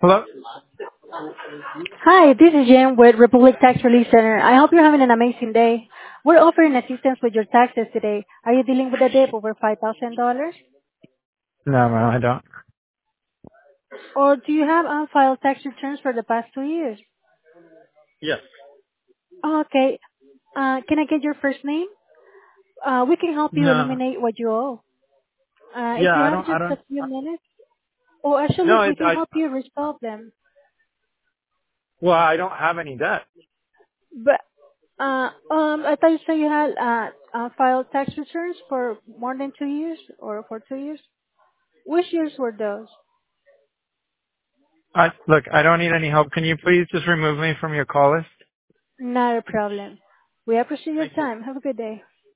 Hello? Hi, this is Jen with Republic Tax Relief Center. I hope you're having an amazing day. We're offering assistance with your taxes today. Are you dealing with a debt over $5,000? No, no, I don't. Or do you have unfiled tax returns for the past 2 years? Yes. Okay. Can I get your first name? We can help you No. eliminate what you owe. If Yeah, you I have don't, I just a don't, few minutes. Or actually, no, we can help you resolve them. well, I don't have any debt. But I thought you said you had filed tax returns for more than 2 years or for 2 years. Which years were those? Look, I don't need any help. Can you please just remove me from your call list? Not a problem. We appreciate your Thank you. time. Have a good day.